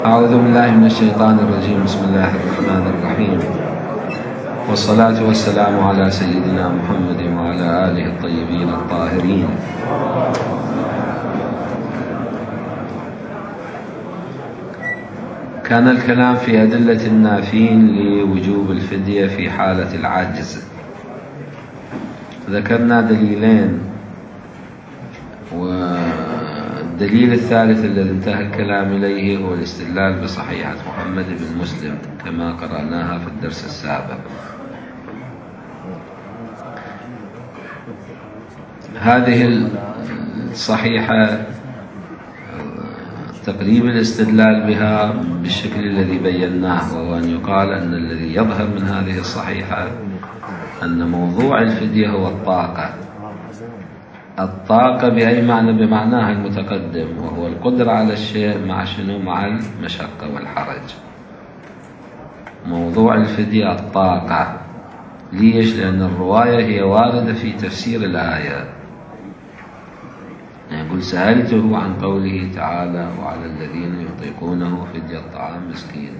أعوذ بالله من الشيطان الرجيم. بسم الله الرحمن الرحيم، والصلاة والسلام على سيدنا محمد وعلى آله الطيبين الطاهرين. كان الكلام في أدلة النافين لوجوب الفدية في حالة العجز. ذكرنا دليلين، والدليل الثالث الذي انتهى الكلام إليه هو الاستدلال بصحيحة محمد بن مسلم كما قرأناها في الدرس السابق. هذه الصحيحة تقريب الاستدلال بها بالشكل الذي بيناه، وهو أن يقال أن الذي يظهر من هذه الصحيحة أن موضوع الفدية هو الطاقة بأي معنى؟ بمعناها المتقدم، وهو القدرة على الشيء مع شنو؟ مع المشقة والحرج. موضوع الفدية الطاقة. ليش؟ لأن الرواية هي واردة في تفسير الآية. يقول سألته عن قوله تعالى وعلى الذين يطيقونه فدية طعام مسكين،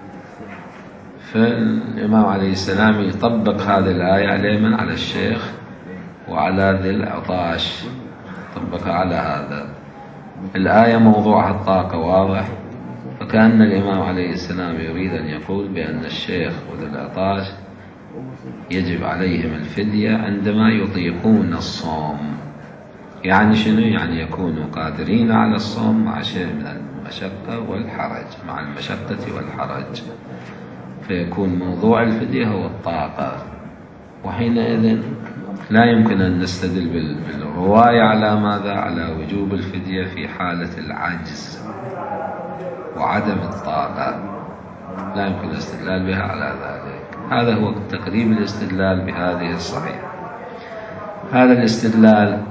فالإمام عليه السلام يطبق هذه الآية على من؟ على الشيخ وعلى ذي العطاش، طبقها على هذا. الآية موضوعها الطاقة واضح، فكأن الإمام عليه السلام يريد أن يقول بأن الشيخ وذي العطاش يجب عليهم الفدية عندما يطيقون الصوم. يعني شنو؟ يعني يكونوا قادرين على الصوم مع شيء من المشقة والحرج، مع المشقة والحرج، فيكون موضوع الفدية هو الطاقة. وحينئذ لا يمكن أن نستدل بالرواية على ماذا؟ على وجوب الفدية في حالة العجز وعدم الطاقة، لا يمكن الاستدلال بها على ذلك. هذا هو تقريب الاستدلال بهذه الصحيحة. هذا الاستدلال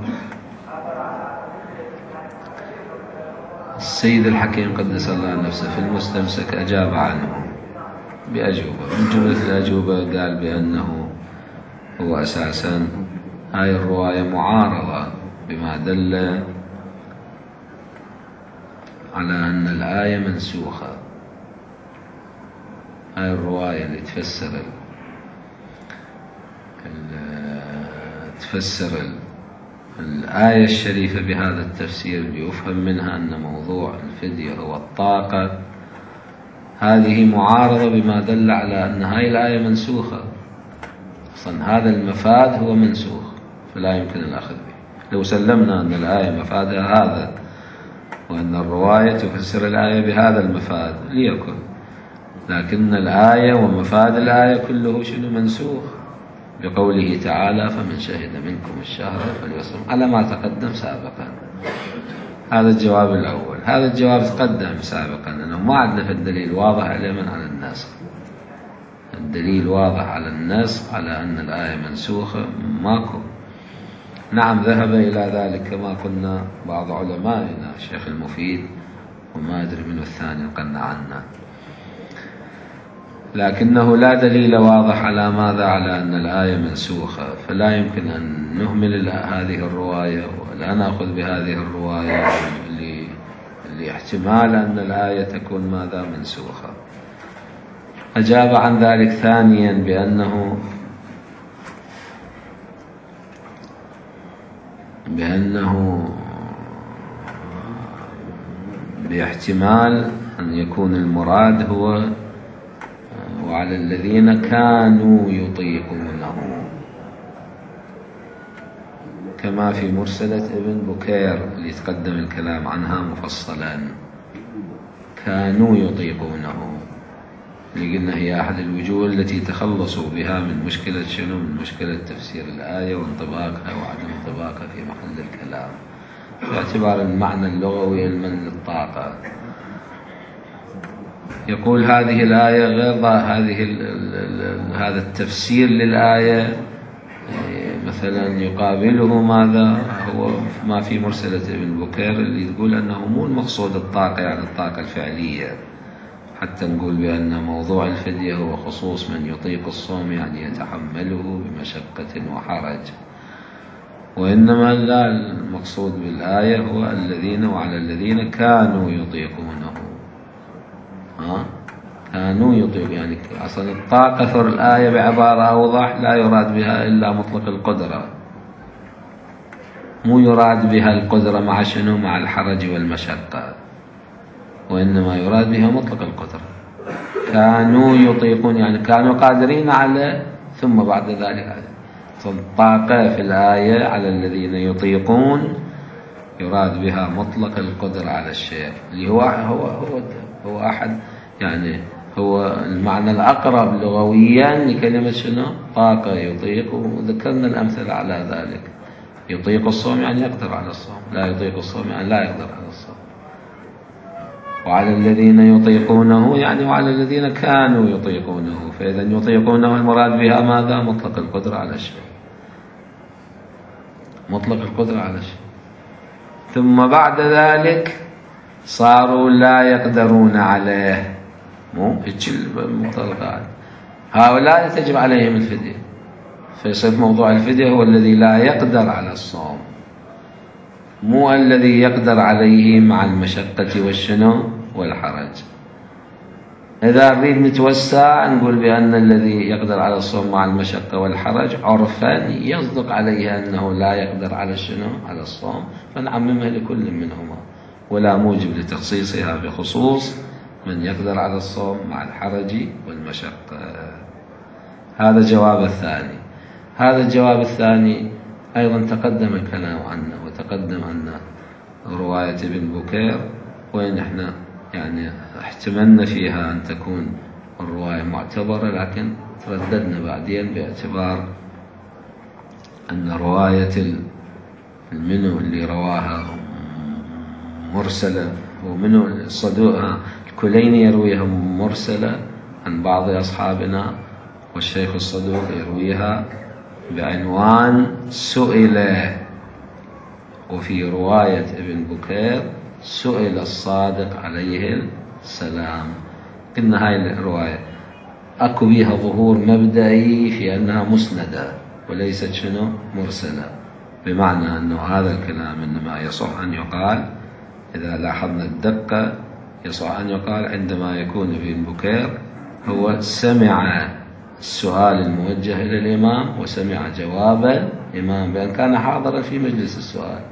السيد الحكيم قدس الله نفسه في المستمسك أجاب عنه بأجوبة. من جملة الأجوبة قال بأنه هو أساسا هاي الرواية معارضة بما دل على أن الآية منسوخة. هاي الرواية اللي تفسر الآية الشريفة بهذا التفسير ليفهم منها أن موضوع الفدية هو الطاقة، هذه معارضة بما دل على أن هاي الآية منسوخة. أصلا هذا المفاد هو منسوخ، فلا يمكن الأخذ به. لو سلمنا أن الآية مفادها هذا، وأن الرواية تفسر الآية بهذا المفاد ليكن، لكن الآية ومفاد الآية كله شنو؟ منسوخ بقوله تعالى فمن شهد منكم الشهر فليصم، على ما تقدم سابقا. هذا الجواب الأول. هذا الجواب تقدم سابقا أنه ما عندنا في الدليل واضح على من؟ على النسخ. الدليل واضح على النسخ، على أن الآية منسوخة ماكو. نعم، ذهب إلى ذلك كما قلنا بعض علمائنا، الشيخ المفيد وما أدري من الثاني قلنا عنه، لكنه لا دليل واضح على ماذا؟ على أن الآية منسوخة، فلا يمكن أن نهمل هذه الرواية ولا نأخذ بهذه الرواية لاحتمال أن الآية تكون ماذا؟ منسوخة. أجاب عن ذلك ثانيا بأنه باحتمال أن يكون المراد هو وعلى الذين كانوا يطيقونه، كما في مرسلة ابن بكير اللي يتقدم الكلام عنها مفصلا. كانوا يطيقونه اللي قلنا هي أحد الوجوه التي تخلصوا بها من مشكلة شنو؟ من مشكلة تفسير الآية وانطباقها وعدم انطباقها في محل الكلام، باعتبار المعنى اللغوي علما للطاقة. يقول هذه الآية غير هذا التفسير للآية مثلا يقابله ماذا؟ هو ما في مرسلة ابن بكير اللي تقول أنه مو المقصود الطاقة يعني الطاقة الفعلية، حتى نقول بأن موضوع الفدية هو خصوص من يطيق الصوم يعني يتحمله بمشقة وحرج، وإنما لا، المقصود بالآية هو الذين وعلى الذين كانوا يطيقونه. كانوا يطيقون، يعني أصلا الطاقة في الآية بعبارة أوضح لا يراد بها إلا مطلق القدرة، مو يراد بها القدرة مع شنو؟ مع الحرج والمشقة، وإنما يراد بها مطلق القدرة. كانوا يطيقون يعني كانوا قادرين على، ثم بعد ذلك الطاقة في الآية على الذين يطيقون يراد بها مطلق القدرة على الشيء، اللي هو أحد، يعني هو المعنى الأقرب لغويا لكلمة شنو؟ طاقة يطيق، وذكرنا الأمثلة على ذلك. يطيق الصوم يعني يقدر على الصوم، لا يطيق الصوم يعني لا يقدر على الصوم. وعلى الذين يطيقونه يعني وعلى الذين كانوا يطيقونه، فإذا يطيقونه المراد بها ماذا؟ مطلق القدرة على الشيء، مطلق القدرة على الشيء. ثم بعد ذلك صاروا لا يقدرون عليه، مو المطلقات هؤلاء تجب عليهم الفدية، فيصير موضوع الفدية هو الذي لا يقدر على الصوم، مو الذي يقدر عليه مع المشقة والشنو والحرج. إذا نريد نتوسع نقول بأن الذي يقدر على الصوم مع المشقة والحرج عرفا يصدق عليه أنه لا يقدر على الشنو على الصوم، فنعممها لكل منهما، ولا موجب لتخصيصها بخصوص من يقدر على الصوم مع الحرج والمشقة. هذا الجواب الثاني. هذا الجواب الثاني أيضا تقدم الكلام عنه، وتقدم أن رواية ابن بكير، وإن احنا يعني احتملنا فيها أن تكون الرواية معتبرة، لكن ترددنا بعدين باعتبار أن رواية المنو اللي رواها مرسلة، ومنو الصدوق الكليني يرويها مرسلة عن بعض أصحابنا، والشيخ الصدوق يرويها بعنوان سئل. وفي رواية ابن بكير سئل الصادق عليه السلام. قلنا هاي الرواية أكو بيها ظهور مبدئي في أنها مسندة وليست شنو مرسلة، بمعنى أنه هذا الكلام إنما يصح أن يقال، إذا لاحظنا الدقة يصح أن يقال عندما يكون ابن بكير هو سمع السؤال الموجه إلى الإمام وسمع جواب الإمام بأن كان حاضرا في مجلس السؤال،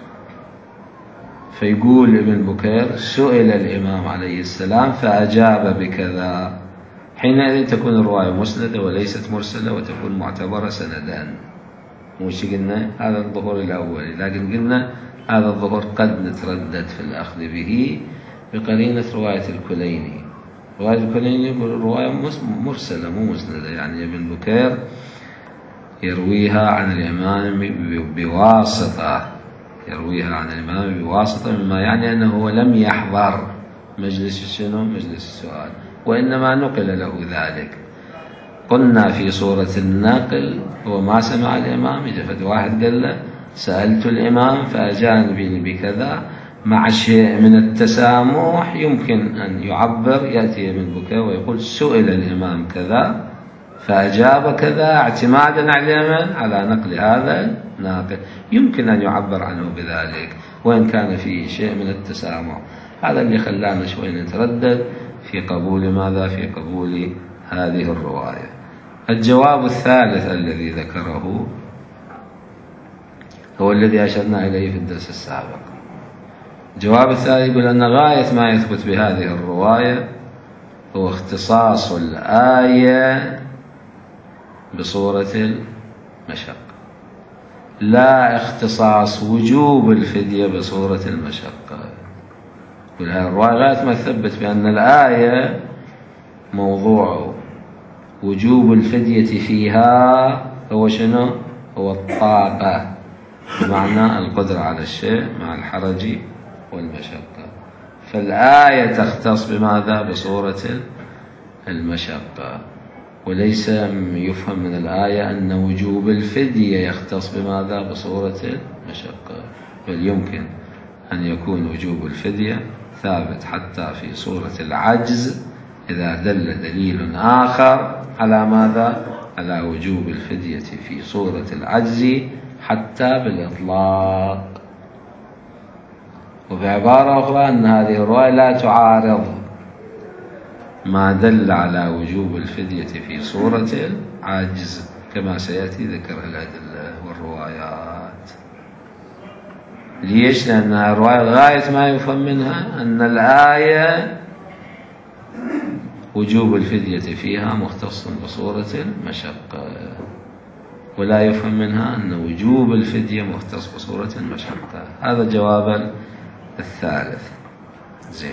فيقول ابن بكير سئل الإمام عليه السلام فأجاب بكذا، حينئذ تكون الرواية مسندة وليست مرسلة، وتكون معتبرة سندان. وش قلنا؟ هذا الظهور الأولي، لكن قلنا هذا الظهور قد نتردد في الأخذ به بقرينة رواية الكليني. رواية الكليني يقول رواية مرسلة مو مسندة، يعني ابن بكير يرويها عن الإمام بواسطة، يرويها عن الإمام بواسطة، مما يعني أنه لم يحضر مجلس شنو؟ مجلس السؤال، وإنما نقل له ذلك. قلنا في صورة النقل هو ما سمع الإمام، إذا واحد قال له سألت الإمام فأجاني بكذا، مع شيء من التسامح يمكن أن يعبر، يأتي ابن بكير ويقول سئل الإمام كذا فأجاب كذا، اعتمادا على نقل هذا الناقل، يمكن أن يعبر عنه بذلك وإن كان فيه شيء من التسامح. هذا اللي خلانا شوي نتردد في قبول ماذا؟ في قبول هذه الرواية. الجواب الثالث الذي ذكره هو الذي أشرنا إليه في الدرس السابق. الجواب الثالث يقول أن غاية ما يثبت بهذه الرواية هو اختصاص الآية بصورة المشقة، لا اختصاص وجوب الفدية بصورة المشقة. هذه الرواية غاية ما تثبت بأن الآية موضوع وجوب الفدية فيها هو شنو؟ هو الطاقة، بمعنى القدرة على الشيء مع الحرج والمشقة. فالآية تختص بماذا؟ بصورة المشقة، وليس يفهم من الآية أن وجوب الفدية يختص بماذا؟ بصورة المشقة، بل يمكن أن يكون وجوب الفدية ثابت حتى في صورة العجز إذا دل دليل آخر على ماذا؟ على وجوب الفدية في صورة العجز حتى بالإطلاق. وبعبارة أخرى أن هذه الرواية لا تعارض ما دل على وجوب الفدية في صورة العجز، كما سيأتي ذكر الأدلة والروايات. ليش؟ لأن الرواية غاية ما يفهم منها أن الآية وجوب الفدية فيها مختص بصورة المشقة، ولا يفهم منها أن وجوب الفدية مختص بصورة المشقة. هذا جواب الثالث. زين،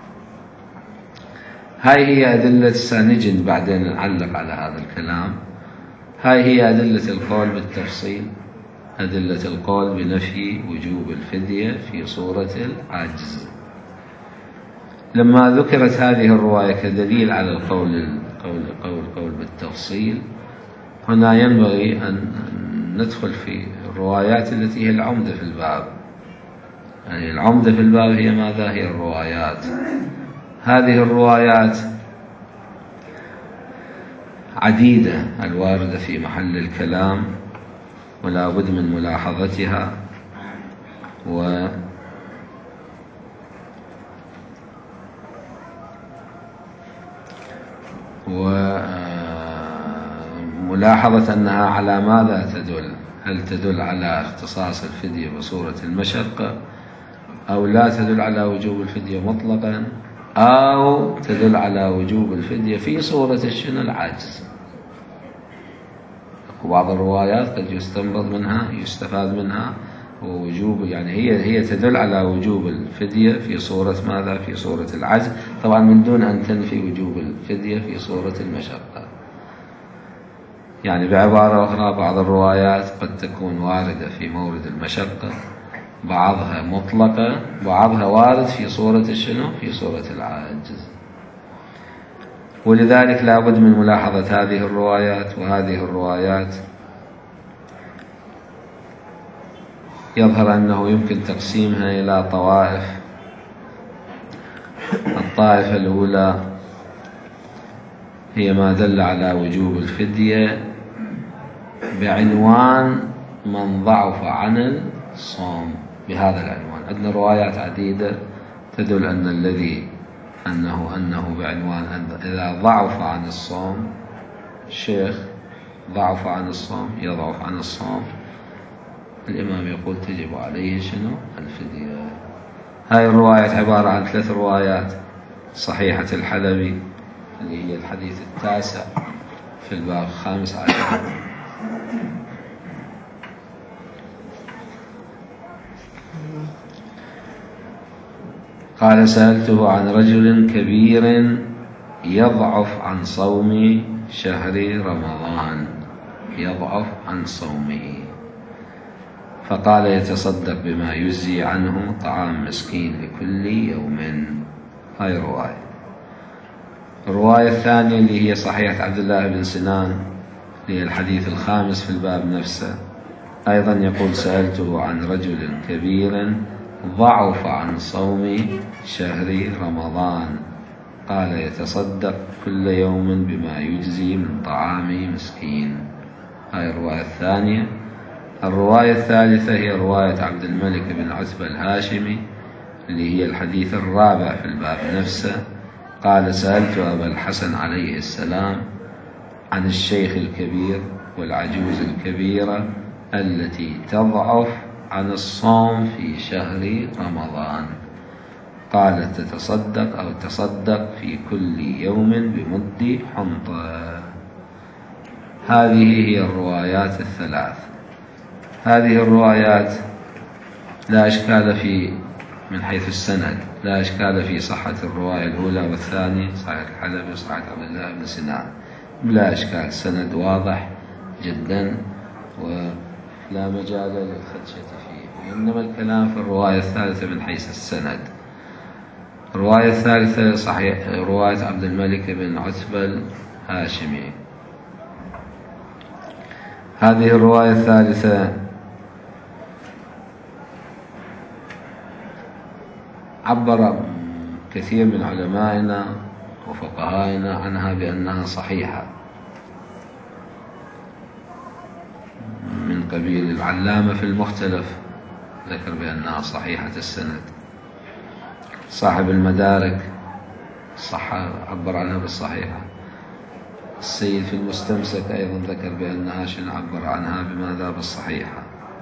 هاي هي أدلة سنجد بعدين نعلق على هذا الكلام. هاي هي أدلة القول بالتفصيل، أدلة القول بنفي وجوب الفدية في صورة العجز. لما ذكرت هذه الرواية كدليل على القول بالتفصيل، هنا ينبغي أن ندخل في الروايات التي هي العمدة في الباب. يعني العمدة في الباب هي ماذا؟ هي الروايات. هذه الروايات عديدة الواردة في محل الكلام، ولا بد من ملاحظتها وملاحظة أنها على ماذا تدل. هل تدل على اختصاص الفدية بصورة المشقة، أو لا تدل على وجوب الفدية مطلقا، أو تدل على وجوب الفدية في صورة العجز. وبعض الروايات قد يستفاد منها وجوب، يعني هي تدل على وجوب الفدية في صورة ماذا؟ في صورة العجز، طبعا من دون أن تنفي وجوب الفدية في صورة المشقة. يعني بعبارة أخرى، بعض الروايات قد تكون واردة في مورد المشقة، بعضها مطلقة، بعضها وارد في صورة في صورة العجز. ولذلك لا بد من ملاحظة هذه الروايات. وهذه الروايات يظهر أنه يمكن تقسيمها إلى طوائف. الطائفة الأولى هي ما دل على وجوب الفدية بعنوان من ضعف عن الصوم. بهذا العنوان عندنا روايات عديدة تدل أنه بعنوان إذا ضعف عن الصوم، الشيخ ضعف عن الصوم، يضعف عن الصوم، الإمام يقول تجب عليه الفدية. هاي الروايات عبارة عن 3 روايات: صحيحة الحلبي اللي هي الحديث 9 في الباب 15، قال: سألته عن رجل كبير يضعف عن صوم شهر رمضان، يضعف عن صومه، فقال: يتصدق بما يجزي عنه طعام مسكين لكل يوم. هاي رواية. الرواية الثانية اللي هي صحيحة عبد الله بن سنان اللي هي الحديث 5 في الباب نفسه، أيضا يقول: سألته عن رجل كبير ضعف عن صوم شهر رمضان، قال: يتصدق كل يوم بما يجزي من طعام مسكين. هاي الرواية الثانية. الرواية الثالثة هي رواية عبد الملك بن عتبة الهاشمي اللي هي الحديث 4 في الباب نفسه، قال: سألت أبا الحسن عليه السلام عن الشيخ الكبير والعجوز الكبيرة التي تضعف عن الصوم في شهر رمضان، قال: تتصدق أو تصدق في كل يوم بمد حنطة. هذه هي الروايات 3. هذه الروايات لا إشكال من حيث السند، لا إشكال في صحة الرواية الأولى والثانية، صحيح الحلبي وصحيح عبد الله بن سنان، بلا إشكال، السند واضح جدا ولا مجال للخدشة فيه. إنما الكلام في الرواية الثالثة من حيث السند. الرواية الثالثة صحيح رواية عبد الملك بن عتبة الهاشمي. هذه الرواية الثالثة عبر كثير من علمائنا وفقهائنا عنها بأنها صحيحة، من قبيل العلامة في المختلف ذكر بأنها صحيحة السند، صاحب المدارك صح عبر عنها بالصحيحة. السيد في المستمسك أيضا ذكر بأنها عبر عنها بماذا؟ بالصحيحة.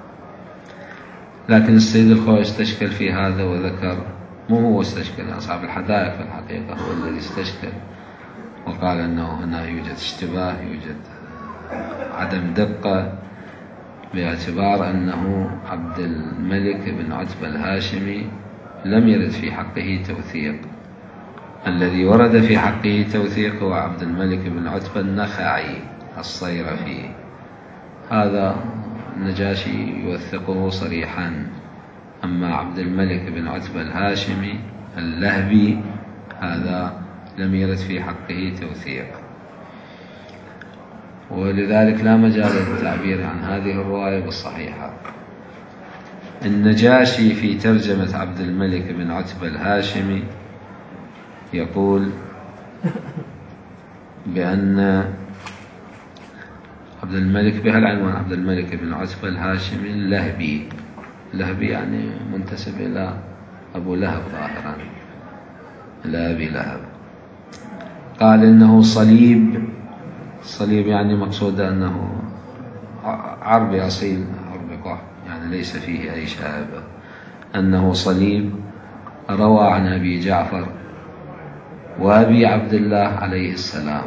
لكن السيد الخوئي استشكل في هذا وذكر، مو هو استشكل، أصحاب الحدائق في الحقيقة هو الذي استشكل وقال أنه هنا يوجد اشتباه، يوجد عدم دقة، باعتبار أنه عبد الملك بن عتبة الهاشمي لم يرد في حقه توثيق. الذي ورد في حقه توثيق هو عبد الملك بن عتبة النخعي الصيرفي، هذا النجاشي يوثقه صريحا. أما عبد الملك بن عتبة الهاشمي اللهبي هذا لم يرد في حقه توثيق، ولذلك لا مجال للتعبير عن هذه الرواية بالصحيحة. النجاشي في ترجمة عبد الملك بن عتبة الهاشمي يقول بأن عبد الملك بهالعنوان عبد الملك بن عتبة الهاشمي اللهبي، لهبي يعني منتسب إلى أبو لهب ظاهرا، إلى أبي لهب. قال إنه صليب، صليب يعني مقصود أنه عربي أصيل، عربي قح يعني ليس فيه أي شائبة، أنه صليب روى عن أبي جعفر وأبي عبد الله عليه السلام،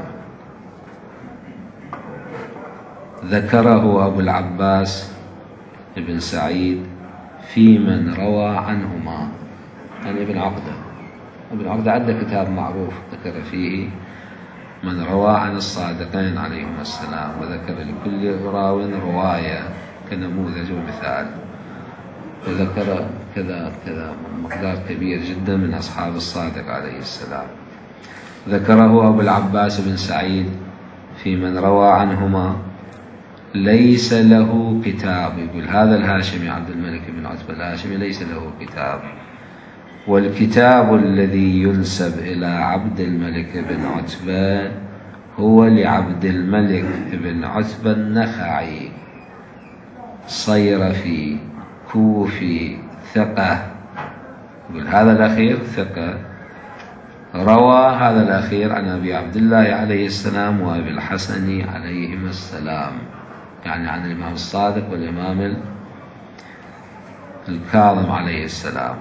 ذكره أبو العباس ابن سعيد في من روى عنهما، يعني ابن عقدة. ابن عقدة عنده كتاب معروف ذكر فيه من روى عن الصادقين عليهم السلام، وذكر لكل راو رواية كنموذج ومثال، وذكر كذا مقدار كبير جدا من أصحاب الصادق عليه السلام. ذكره أبو العباس بن سعيد في من روى عنهما ليس له كتاب. يقول هذا الهاشمي عبد الملك بن عتبة الهاشمي ليس له كتاب، والكتاب الذي ينسب إلى عبد الملك بن عتبة هو لعبد الملك بن عتبة النخعي صيرفي كوفي ثقة. يقول هذا الأخير ثقة، روى هذا الأخير عن أبي عبد الله عليه السلام وأبي الحسن عليهما السلام، يعني عن الإمام الصادق والإمام الكاظم عليه السلام.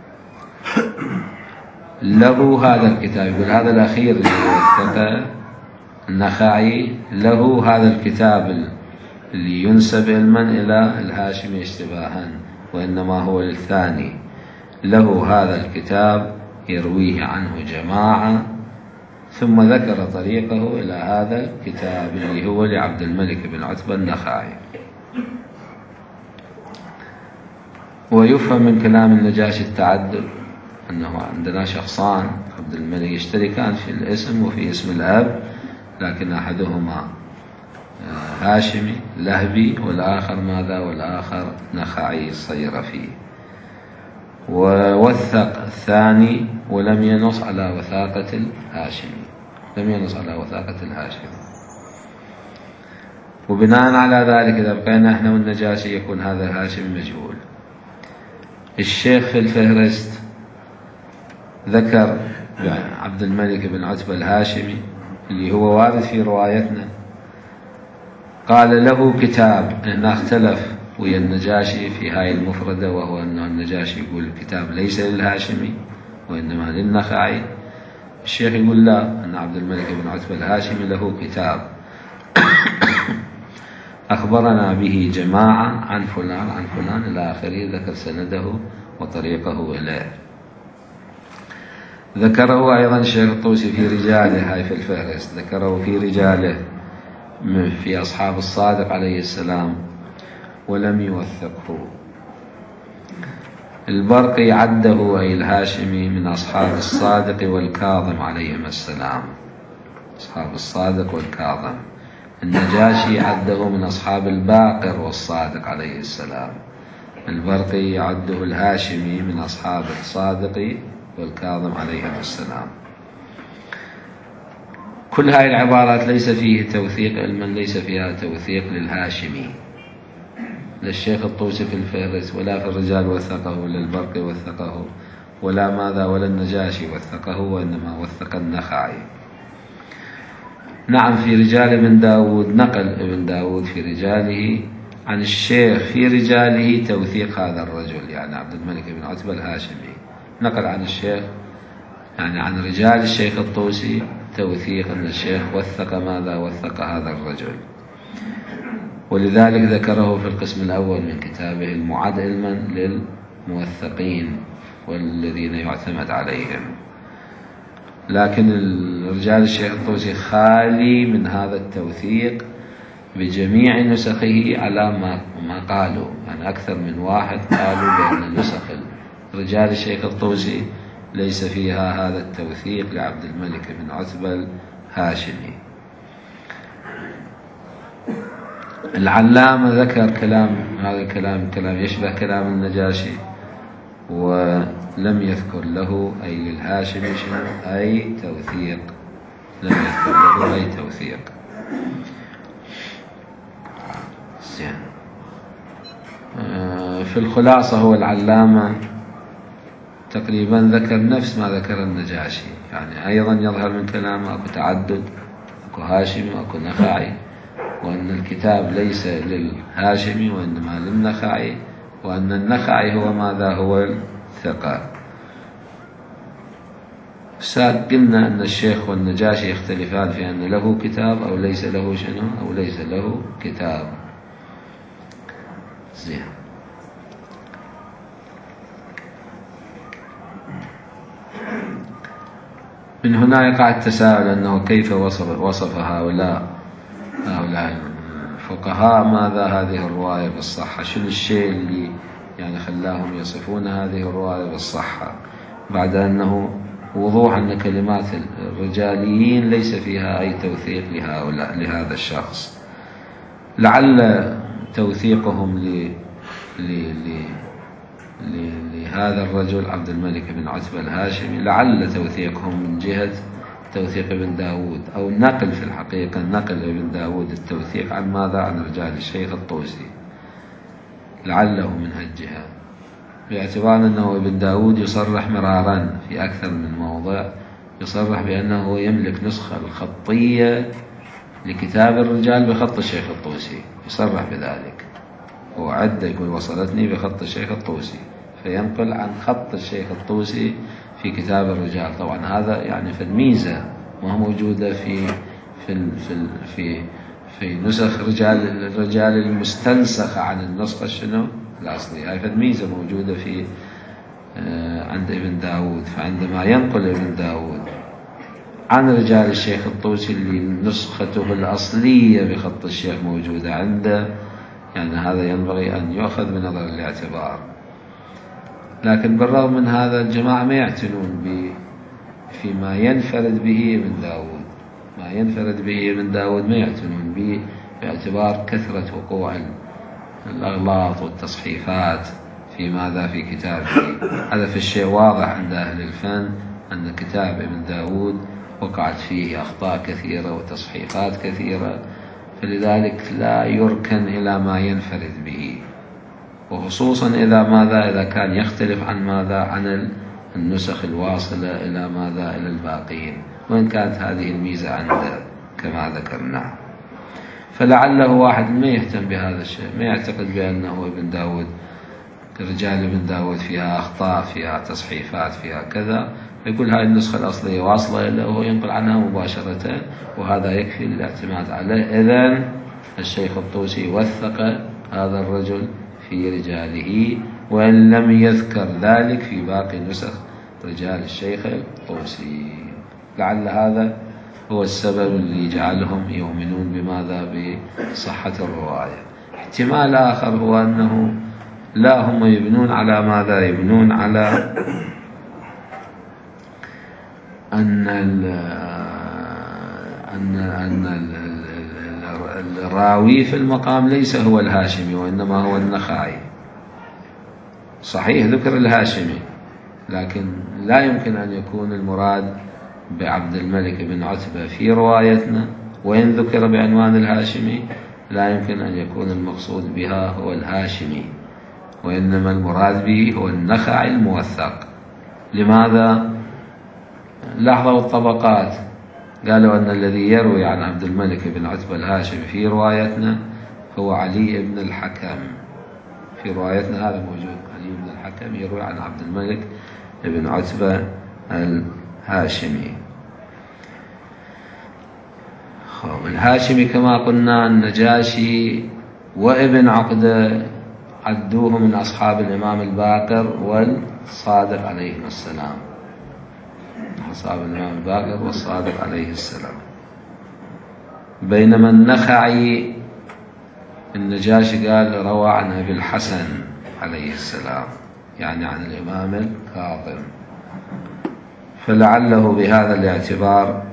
له هذا الكتاب، يقول هذا الأخير اللي هو الثقة النخعي له هذا الكتاب اللي ينسب علما إلى الهاشمي اشتباها، وإنما هو الثاني. له هذا الكتاب يرويه عنه جماعة، ثم ذكر طريقه إلى هذا الكتاب اللي هو لعبد الملك بن عتبة النخعي. ويفهم من كلام النجاشي التعدد، أنه عندنا شخصان عبد الملك يشتركان في الاسم وفي اسم الأب، لكن أحدهما هاشمي لهبي والآخر ماذا؟ والآخر نخعي صيرفي. ووثق الثاني ولم ينص على وثاقة الهاشمي، لم ينص على وثاقة الهاشمي. وبناء على ذلك إذا بقينا احنا والنجاشي يكون هذا الهاشمي مجهول. الشيخ في الفهرست ذكر عبد الملك بن عتبة الهاشمي اللي هو وارد في روايتنا، قال له كتاب. هنا اختلف ويا النجاشي في هاي المفردة، وهو أن النجاشي يقول الكتاب ليس للهاشمي وإنما للنخعي. الشيخ يقول لا، أن عبد الملك بن عتبة الهاشمي له كتاب أخبرنا به جماعة عن فلان عن فلان إلى آخره، ذكر سنده وطريقه إليه. ذكره أيضا الشيخ الطوسي في رجاله، هاي في الفهرست ذكره في رجاله في أصحاب الصادق عليه السلام ولم يوثقه. البرقي عده أي الهاشمي من أصحاب الصادق والكاظم عليهم السلام، أصحاب الصادق والكاظم. النجاشي عده من أصحاب الباقر والصادق عليه السلام. البرقي عده الهاشمي من أصحاب الصادق والكاظم عليهم السلام. كل هاي العبارات ليس فيه توثيق علما، ليس فيها توثيق للهاشمي، لا الشيخ الطوسي في الفهرس ولا في الرجال وثقه، ولا البرقي وثقه، ولا ماذا ولا النجاشي وثقه، وإنما وثق النخعي. نعم، في رجال ابن داود نقل ابن داود في رجاله عن الشيخ في رجاله توثيق هذا الرجل، يعني عبد الملك بن عتبة الهاشمي، نقل عن الشيخ يعني عن رجال الشيخ الطوسي توثيق أن الشيخ وثق ماذا وثق هذا الرجل، ولذلك ذكره في القسم الأول من كتابه المعد علما للموثقين والذين يعتمد عليهم. لكن رجال الشيخ الطوسي خالي من هذا التوثيق بجميع نسخه على ما قالوا، يعني أكثر من واحد قالوا بأن نسخ رجال الشيخ الطوسي ليس فيها هذا التوثيق لعبد الملك بن عتبة الهاشمي. العلامة ذكر كلام، هذا الكلام يشبه كلام النجاشي، ولم يذكر له أي للهاشمي أي توثيق، لم يذكر له أي توثيق. في الخلاصة هو العلامة تقريبا ذكر نفس ما ذكر النجاشي، يعني أيضا يظهر من كلامه أكو تعدد، أكو هاشمي وأكو نخعي، وأن الكتاب ليس للهاشمي وإنما للنخعي، وأن النخعي هو ماذا هو الثقة. قلنا أن الشيخ والنجاشي يختلفان في أن له كتاب أو ليس له شنو أو ليس له كتاب. زين. من هنا يقع التساؤل أنه كيف وصف هؤلاء الفقهاء ماذا هذه الرواية بالصحة، شنو الشيء اللي يعني خلاهم يصفون هذه الرواية بالصحة، بعد أنه وضوح أن كلمات الرجاليين ليس فيها أي توثيق لهذا الشخص. لعل توثيقهم لهذا الرجل عبد الملك بن عتبة الهاشمي، لعل توثيقهم من جهة توثيق ابن داود، أو نقل في الحقيقة نقل ابن داود التوثيق عن ماذا عن رجال الشيخ الطوسي، لعله من هالجهة، باعتبار أنه ابن داود يصرح مرارا في أكثر من موضع، يصرح بأنه يملك نسخة الخطية لكتاب الرجال بخط الشيخ الطوسي، يصرح بذلك، هو عدة يقول وصلتني بخط الشيخ الطوسي، فينقل عن خط الشيخ الطوسي في كتاب الرجال. طبعا هذا يعني في الميزة ما موجودة في نسخ الرجال المستنسخة عن النسخة شنو الأصلية، هاي فالميزة موجودة في عند ابن داود. فعندما ينقل ابن داود عن رجال الشيخ الطوسي اللي نسخته الأصلية بخط الشيخ موجودة عنده، يعني هذا ينبغي أن يؤخذ بنظر الاعتبار. لكن بالرغم من هذا الجماعة ما يعتنون فيما ينفرد به ابن داود، ما ينفرد به ابن داود ما يعتنون به باعتبار كثرة وقوع الأغلاط والتصحيفات في ماذا في كتابه. هذا في الشيء واضح عند أهل الفن أن كتاب ابن داود وقعت فيه أخطاء كثيرة وتصحيفات كثيرة، فلذلك لا يركن إلى ما ينفرد به، وخصوصا إذا كان يختلف عن ماذا عن النسخ الواصلة إلى ماذا إلى الباقين، وإن كانت هذه الميزة عنده كما ذكرنا. فلعله واحد ما يهتم بهذا الشيء، ما يعتقد بأنه ابن داود رجال ابن داود فيها أخطاء فيها تصحيفات فيها كذا، يقول هاي النسخة الأصلية واصلة له وهو ينقل عنها مباشرة، وهذا يكفي للاعتماد عليه. إذن الشيخ الطوسي وثق هذا الرجل في رجاله، وإن لم يذكر ذلك في باقي نسخ رجال الشيخ الطوسي. لعل هذا هو السبب اللي جعلهم يؤمنون بماذا بصحة الرواية. احتمال آخر هو أنه لا، هم يبنون على ماذا؟ يبنون على أن الراوي في المقام ليس هو الهاشمي وإنما هو النخعي. صحيح ذكر الهاشمي، لكن لا يمكن أن يكون المراد بعبد الملك بن عتبة في روايتنا، وإن ذكر بعنوان الهاشمي لا يمكن أن يكون المقصود بها هو الهاشمي، وإنما المراد به هو النخعي الموثق، لماذا؟ لاحظوا الطبقات، قالوا أن الذي يروي عن عبد الملك بن عتبة الهاشمي في روايتنا هو علي بن الحكم. في روايتنا هذا موجود، علي بن الحكم يروي عن عبد الملك بن عتبة الهاشمي. الهاشمي كما قلنا النجاشي وابن عقدة عدوه من أصحاب الإمام الباقر والصادق عليه السلام، أصحاب الإمام الباقر والصادق عليه السلام. بينما النخعي النجاشي قال روى عن أبي الحسن عليه السلام، يعني عن الإمام الكاظم، فلعله بهذا الاعتبار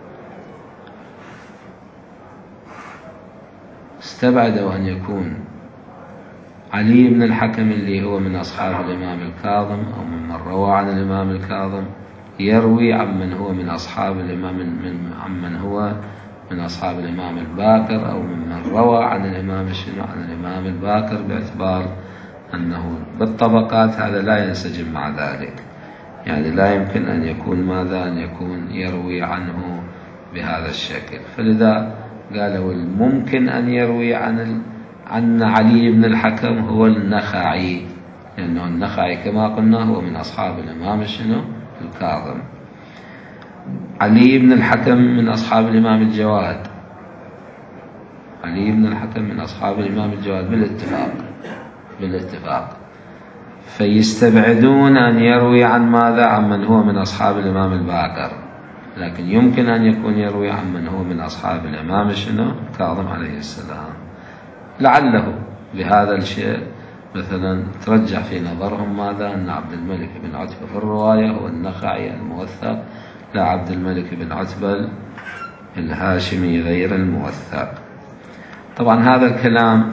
استبعدوا أن يكون علي بن الحكم اللي هو من أصحاب الإمام الكاظم أو ممن روى عن الإمام الكاظم يروي عمن هو من أصحاب الإمام عمن هو من أصحاب الإمام الباقر أو ممن روى عن الإمام عن الإمام الباقر، باعتبار أنه بالطبقات هذا لا ينسجم مع ذلك، يعني لا يمكن أن يكون ماذا أن يكون يروي عنه بهذا الشكل. فلذا قالوا الممكن أن يروي عن علي بن الحكم هو النخعي، لأنه النخعي كما قلنا هو من أصحاب الإمام الكاظم. علي بن الحكم من أصحاب الإمام الجواد، علي بن الحكم من أصحاب الإمام الجواد بالاتفاق، فيستبعدون أن يروي عن ماذا؟ عن من هو من أصحاب الإمام الباقر، لكن يمكن أن يكون يروي عن من هو من أصحاب الإمام الكاظم عليه السلام. لعله بهذا الشيء مثلا ترجح في نظرهم ماذا؟ أن عبد الملك بن عتبة في الرواية هو النخعي الموثق، لا عبد الملك بن عتبة الهاشمي غير الموثق. طبعا هذا الكلام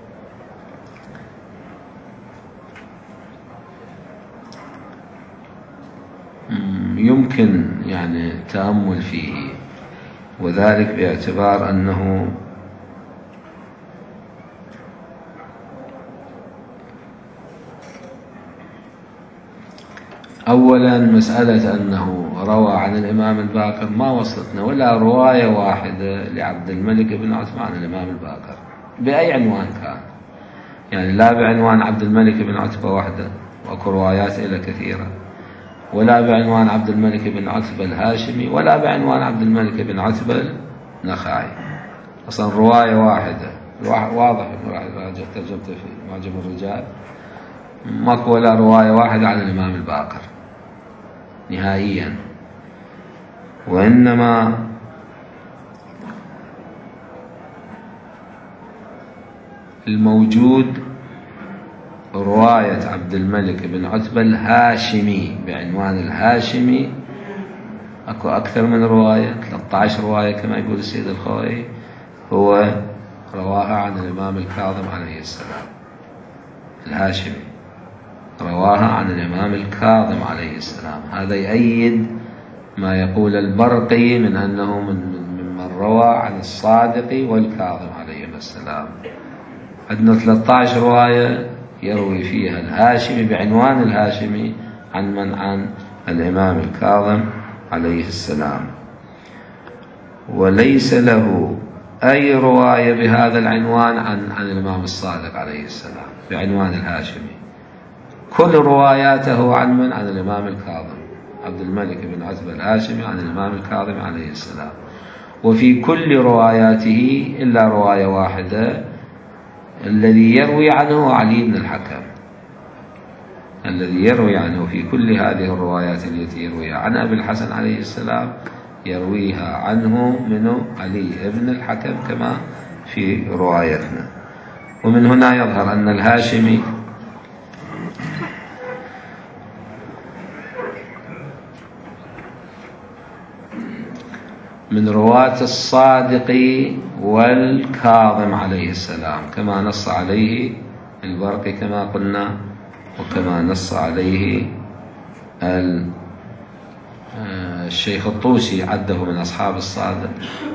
يمكن يعني التأمل فيه، وذلك باعتبار أنه أولا مسألة أنه روى عن الإمام الباقر ما وصلتنا ولا رواية واحدة لعبد الملك بن عتبة عن الإمام الباقر بأي عنوان كان، يعني لا بعنوان عبد الملك بن عتبة وحده، وأكو روايات إلى كثيرة، ولا بعنوان عبد الملك بن عتبة الهاشمي، ولا بعنوان عبد الملك بن عتبة النخعي. أصلا رواية واحدة، واضح راجع ترجمته في معجم الرجال ماكو ولا رواية واحدة عن الإمام الباقر نهائيا، وإنما الموجود رواية عبد الملك بن عتبة الهاشمي بعنوان الهاشمي. أكو أكثر من رواية، 13 رواية كما يقول السيد الخوئي، هو رواها عن الإمام الكاظم عليه السلام. الهاشمي رواها عن الإمام الكاظم عليه السلام، هذا يؤيد ما يقول البرقي من أنه ممن روى عن الصادق والكاظم عليهما السلام. عندنا 13 رواية يروي فيها الهاشمي بعنوان الهاشمي عن الإمام الكاظم عليه السلام، وليس له أي رواية بهذا العنوان عن الإمام الصادق عليه السلام بعنوان الهاشمي. كل رواياته عن الإمام الكاظم، عبد الملك بن عتبة الهاشمي عن الإمام الكاظم عليه السلام. وفي كل رواياته إلا رواية واحدة الذي يروي عنه علي بن الحكم، الذي يروي عنه في كل هذه الروايات التي يرويها عن أبي الحسن عليه السلام يرويها عنه منه علي بن الحكم كما في روايتنا. ومن هنا يظهر أن الهاشمي من رواة الصادق والكاظم عليه السلام، كما نص عليه البرقي كما قلنا، وكما نص عليه الشيخ الطوسي عده من أصحاب الصادق.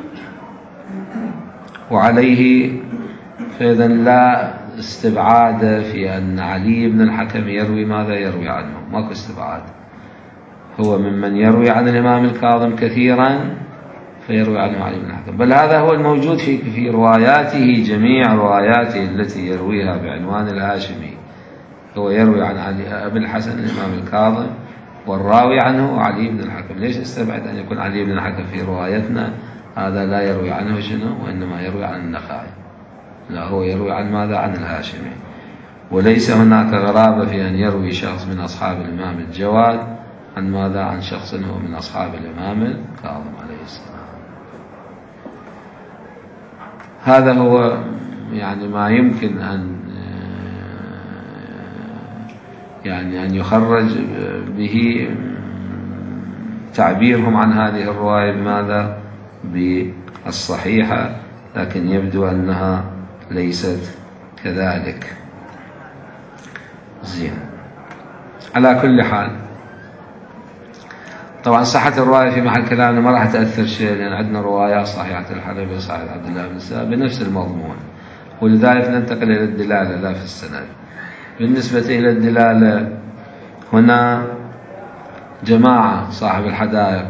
وعليه فإذا لا استبعاد في أن علي بن الحكم يروي ماذا يروي عنه، ماكو استبعاد، هو ممن يروي عن الإمام الكاظم كثيرا فيروي عنه علي بن الحكم، بل هذا هو الموجود في رواياته، جميع رواياته التي يرويها بعنوان الهاشمي هو يروي عن علي أبي الحسن الإمام الكاظم، والراوي عنه علي بن الحكم. ليش نستبعد أن يكون علي بن الحكم في روايتنا؟ هذا لا يروي عنه شنو؟ وإنما يروي عن النخعي. لا، هو يروي عن ماذا؟ عن الهاشمي. وليس هناك غرابة في أن يروي شخص من أصحاب الإمام الجواد عن ماذا؟ عن شخص هو من أصحاب الإمام الكاظم عليه السلام. هذا هو يعني ما يمكن أن يخرج به تعبيرهم عن هذه الرواية بماذا؟ بالصحيحة، لكن يبدو أنها ليست كذلك. زين، على كل حال طبعا صحة الرواية في محل كلامنا ما راح تأثر شيء، لأن عندنا روايات صحيحة الحلبي وصحيحة عبد الله بن سعد بنفس المضمون، ولذلك ننتقل إلى الدلالة لا في السند. بالنسبة إلى الدلالة هنا جماعة صاحب الحدائق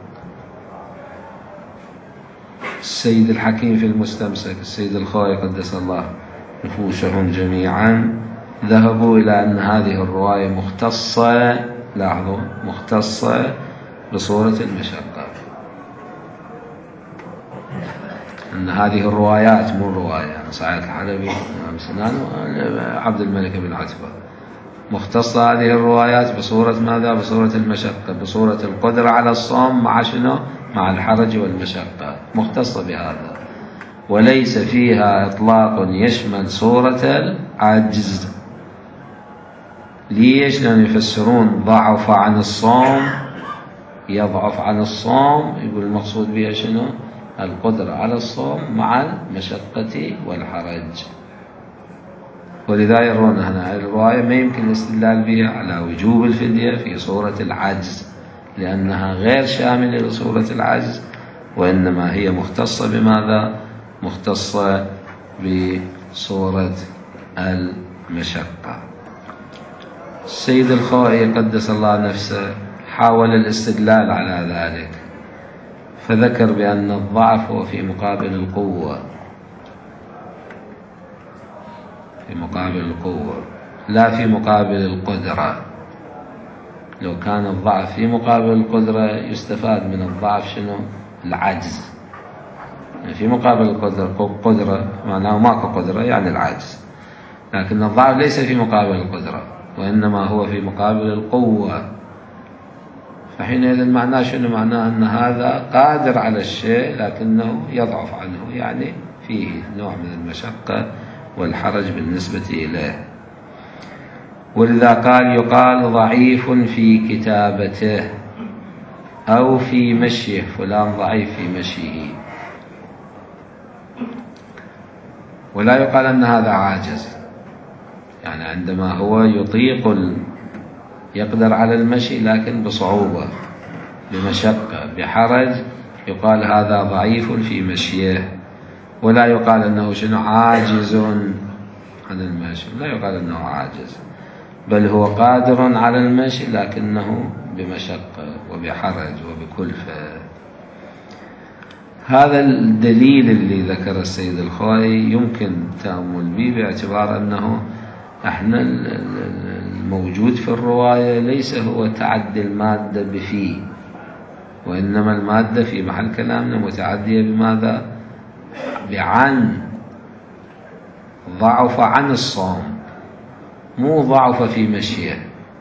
السيد الحكيم في المستمسك، السيد الخوئي قدس الله نفوسهم جميعا، ذهبوا إلى أن هذه الرواية مختصة، لاحظوا، مختصة بصورة المشقة، أن هذه الروايات مو رواية يعني صحيح الحلبي الإمام سنان وعبد الملك بن عتبة، مختصة هذه الروايات بصورة ماذا؟ بصورة المشقة، بصورة القدرة على الصوم مع شنو؟ مع الحرج والمشقة، مختصة بهذا، وليس فيها إطلاق يشمل صورة العجز. ليش؟ لأن يفسرون ضعف عن الصوم، يضعف عن الصوم، يقول المقصود بها شنو؟ القدرة على الصوم مع المشقة والحرج. ولذا يرون هنا الرواية ما يمكن الاستدلال بها على وجوب الفدية في صورة العجز، لأنها غير شاملة لصورة العجز، وإنما هي مختصة بماذا؟ مختصة بصورة المشقة. السيد الخوئي قدس الله نفسه حاول الاستدلال على ذلك، فذكر بأن الضعف هو في مقابل القوة، في مقابل القوة لا في مقابل القدرة. لو كان الضعف في مقابل القدرة يستفاد من الضعف شنو؟ العجز. يعني في مقابل القدرة معناه ماكو قدرة يعني العجز، لكن الضعف ليس في مقابل القدرة، وإنما هو في مقابل القوة. فحينئذ معناه شنو؟ معناه أن هذا قادر على الشيء لكنه يضعف عنه، يعني فيه نوع من المشقة والحرج بالنسبة إليه. ولذا يقال ضعيف في كتابته أو في مشيه، فلان ضعيف في مشيه، ولا يقال أن هذا عاجز. يعني عندما هو يقدر على المشي لكن بصعوبة، بمشقة، بحرج، يقال هذا ضعيف في مشيه، ولا يقال أنه شنو؟ عاجز عن المشي، لا يقال أنه عاجز، بل هو قادر على المشي لكنه بمشقة وبحرج وبكلفة. هذا الدليل اللي ذكر السيد الخوئي يمكن التأمل به، باعتبار أنه احنا الموجود في الرواية ليس هو تعدي المادة بفيه، وإنما المادة في محل كلامنا متعدية بماذا؟ بعن، ضعف عن الصوم، مو ضعف في مشيه.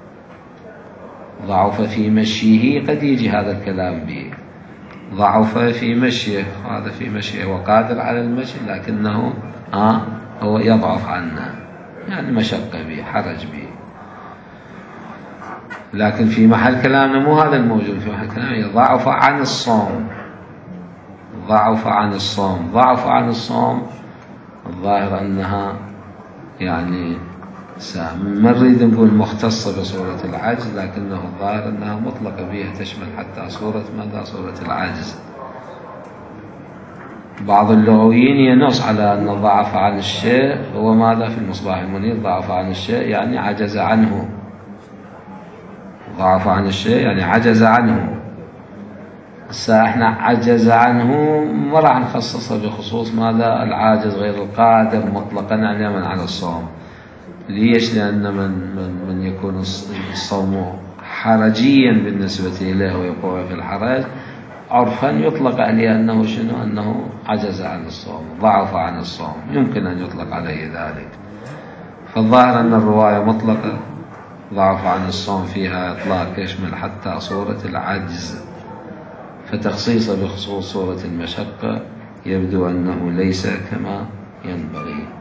ضعف في مشيه قد يجي هذا الكلام به، ضعف في مشيه، هذا في مشيه وقادر على المشي لكنه هو يضعف عنه، يعني مشقة به، حرج به. لكن في محل كلامنا مو هذا الموجود، في محل كلامنا ضعف عن الصوم، ضعف عن الصوم. ضعف عن الصوم الظاهر أنها يعني ما نريد نقول مختصة بصورة العجز، لكنه الظاهر أنها مطلقة بها تشمل حتى صورة ماذا؟ صورة العجز. بعض اللغويين ينص على أن ضعف عن الشيء هو ماذا؟ في المصباح المنير ضعف عن الشيء يعني عجز عنه، ضعف عن الشيء يعني عجز عنه. هسه احنا عجز عنه ما راح نخصصه بخصوص ماذا؟ العاجز غير القادر مطلقا يعني من على الصوم. ليش؟ لأن من يكون الصوم حرجيا بالنسبة إليه ويقوع في الحرج عرفا يطلق عليه أنه شنو؟ أنه عجز عن الصوم، ضعف عن الصوم، يمكن أن يطلق عليه ذلك. فالظاهر أن الرواية مطلقة ضعف عن الصوم فيها إطلاق يشمل حتى صورة العجز، فتخصيصه بخصوص صورة المشقة يبدو أنه ليس كما ينبغي.